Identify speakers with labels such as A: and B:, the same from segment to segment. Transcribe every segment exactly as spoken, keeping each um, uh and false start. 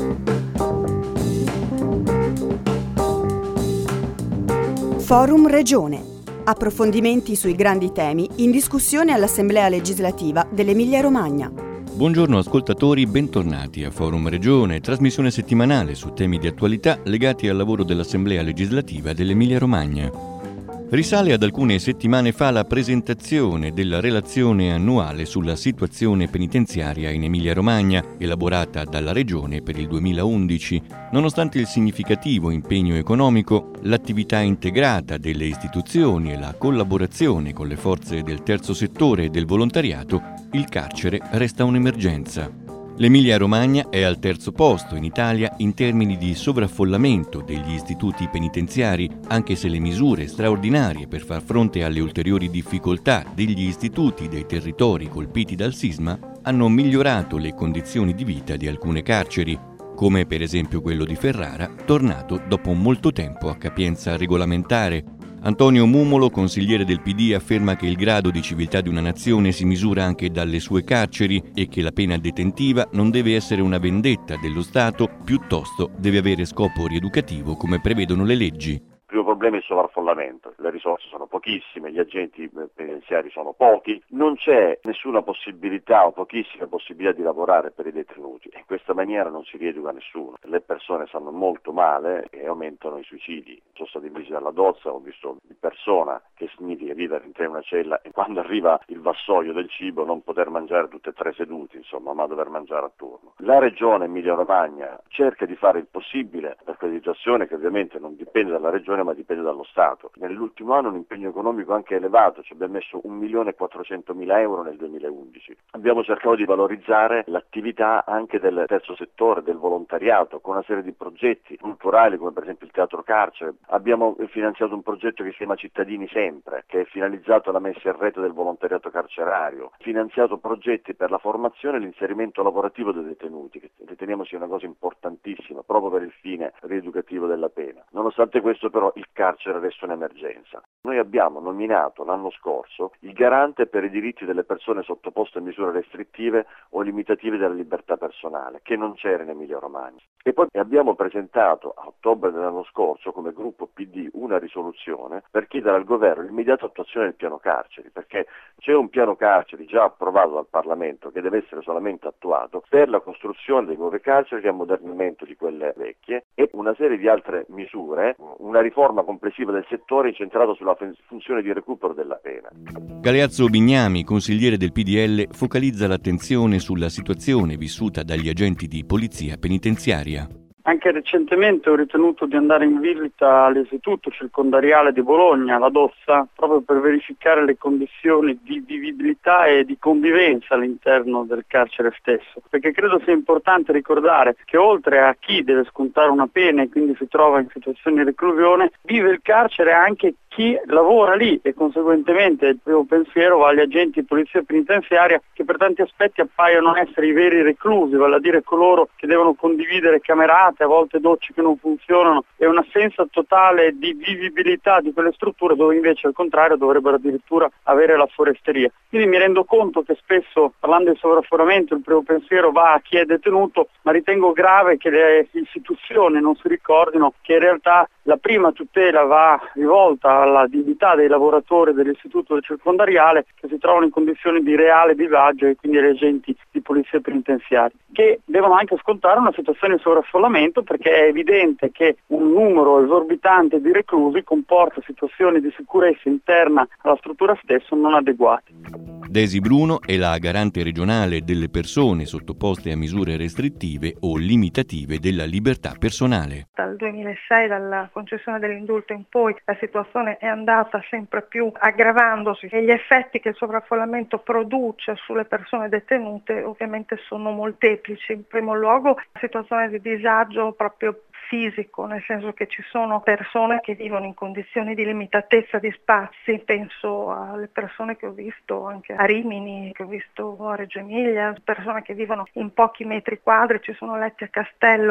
A: Forum Regione. Approfondimenti sui grandi temi in discussione all'Assemblea legislativa dell'Emilia-Romagna.
B: Buongiorno ascoltatori, bentornati a Forum Regione, trasmissione settimanale su temi di attualità legati al lavoro dell'Assemblea legislativa dell'Emilia-Romagna. Risale ad alcune settimane fa la presentazione della relazione annuale sulla situazione penitenziaria in Emilia-Romagna, elaborata dalla Regione per il duemilaundici. Nonostante il significativo impegno economico, l'attività integrata delle istituzioni e la collaborazione con le forze del terzo settore e del volontariato, il carcere resta un'emergenza. L'Emilia-Romagna è al terzo posto in Italia in termini di sovraffollamento degli istituti penitenziari, anche se le misure straordinarie per far fronte alle ulteriori difficoltà degli istituti dei territori colpiti dal sisma hanno migliorato le condizioni di vita di alcune carceri, come per esempio quello di Ferrara, tornato dopo molto tempo a capienza regolamentare. Antonio Mumolo, consigliere del P D, afferma che il grado di civiltà di una nazione si misura anche dalle sue carceri e che la pena detentiva non deve essere una vendetta dello Stato, piuttosto deve avere scopo rieducativo come prevedono le leggi.
C: Il primo problema è il sovraffollamento, le risorse sono pochissime, gli agenti penitenziari sono pochi, non c'è nessuna possibilità o pochissime possibilità di lavorare per i detenuti e in questa maniera non si rieduca nessuno. Le persone stanno molto male e aumentano i suicidi. Sono stati in visita alla Dozza, ho visto di persona che significa vivere in una cella e quando arriva il vassoio del cibo non poter mangiare tutte e tre seduti, insomma, ma dover mangiare a turno. La regione Emilia-Romagna cerca di fare il possibile per questa situazione che ovviamente non dipende dalla regione ma dipende dallo Stato. Nell'ultimo anno un impegno economico anche elevato, ci abbiamo messo un milione e quattrocentomila euro nel duemilaundici. Abbiamo cercato di valorizzare l'attività anche del terzo settore, del volontariato, con una serie di progetti culturali come per esempio il Teatro Carcere. Abbiamo finanziato un progetto che si chiama Cittadini Sempre, che è finalizzato alla messa in rete del volontariato carcerario. Finanziato progetti per la formazione e l'inserimento lavorativo dei detenuti, che riteniamo sia una cosa importantissima proprio per il fine rieducativo della pena. Nonostante questo però il carcere resta un'emergenza. Noi abbiamo nominato l'anno scorso il garante per i diritti delle persone sottoposte a misure restrittive o limitative della libertà personale, che non c'era in Emilia-Romagna. E poi abbiamo presentato a ottobre dell'anno scorso come gruppo P D una risoluzione per chiedere al governo l'immediata attuazione del piano carceri, perché c'è un piano carceri già approvato dal Parlamento che deve essere solamente attuato per la costruzione delle nuove carceri e ammodernamento di quelle vecchie e una serie di altre misure, una riforma complessiva del settore incentrata sulla funzione di recupero della pena.
B: Galeazzo Bignami, consigliere del P D L, focalizza l'attenzione sulla situazione vissuta dagli agenti di polizia penitenziaria.
D: Anche recentemente ho ritenuto di andare in visita all'istituto circondariale di Bologna, la Dozza, proprio per verificare le condizioni di vivibilità e di convivenza all'interno del carcere stesso, perché credo sia importante ricordare che oltre a chi deve scontare una pena e quindi si trova in situazioni di reclusione, vive il carcere anche chi lavora lì e conseguentemente il primo pensiero va agli agenti di polizia penitenziaria che per tanti aspetti appaiono essere i veri reclusi, vale a dire coloro che devono condividere camerate, a volte docce che non funzionano e un'assenza totale di vivibilità di quelle strutture dove invece al contrario dovrebbero addirittura avere la foresteria. Quindi mi rendo conto che spesso parlando di sovraffollamento il primo pensiero va a chi è detenuto, ma ritengo grave che le istituzioni non si ricordino che in realtà la prima tutela va rivolta alla dignità dei lavoratori dell'istituto circondariale che si trovano in condizioni di reale disagio e quindi agli agenti di polizia penitenziaria, che devono anche scontare una situazione di sovraffollamento perché è evidente che un numero esorbitante di reclusi comporta situazioni di sicurezza interna alla struttura stessa non adeguate.
B: Desi Bruno è la garante regionale delle persone sottoposte a misure restrittive o limitative della libertà personale.
E: Dal duemilasei, dalla concessione dell'indulto in poi, la situazione è andata sempre più aggravandosi e gli effetti che il sovraffollamento produce sulle persone detenute ovviamente sono molteplici. In primo luogo la situazione di disagio proprio fisico, nel senso che ci sono persone che vivono in condizioni di limitatezza di spazi, penso alle persone che ho visto anche a Rimini, che ho visto a Reggio Emilia, persone che vivono in pochi metri quadri, ci sono letti a castello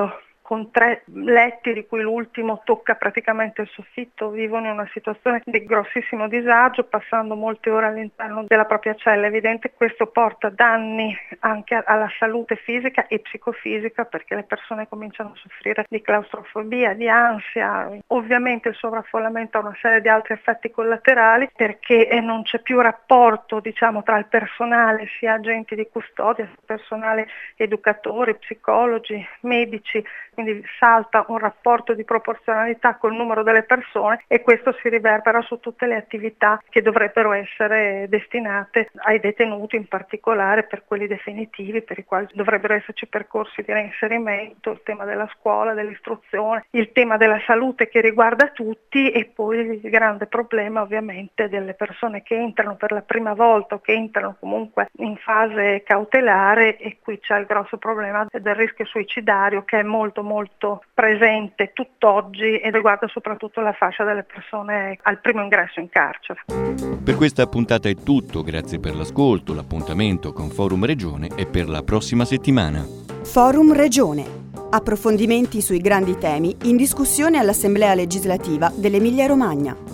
E: con tre letti, di cui l'ultimo tocca praticamente il soffitto, vivono in una situazione di grossissimo disagio, passando molte ore all'interno della propria cella. È evidente che questo porta danni anche alla salute fisica e psicofisica, perché le persone cominciano a soffrire di claustrofobia, di ansia. Ovviamente il sovraffollamento ha una serie di altri effetti collaterali, perché non c'è più rapporto, diciamo, tra il personale, sia agenti di custodia, personale educatori, psicologi, medici, quindi salta un rapporto di proporzionalità col numero delle persone, e questo si riverbera su tutte le attività che dovrebbero essere destinate ai detenuti, in particolare per quelli definitivi, per i quali dovrebbero esserci percorsi di reinserimento, il tema della scuola, dell'istruzione, il tema della salute che riguarda tutti, e poi il grande problema ovviamente delle persone che entrano per la prima volta o che entrano comunque in fase cautelare, e qui c'è il grosso problema del rischio suicidario, che è molto molto presente tutt'oggi e riguarda soprattutto la fascia delle persone al primo ingresso in carcere.
B: Per questa puntata è tutto, grazie per l'ascolto, l'appuntamento con Forum Regione è per la prossima settimana.
A: Forum Regione. Approfondimenti sui grandi temi in discussione all'Assemblea legislativa dell'Emilia Romagna.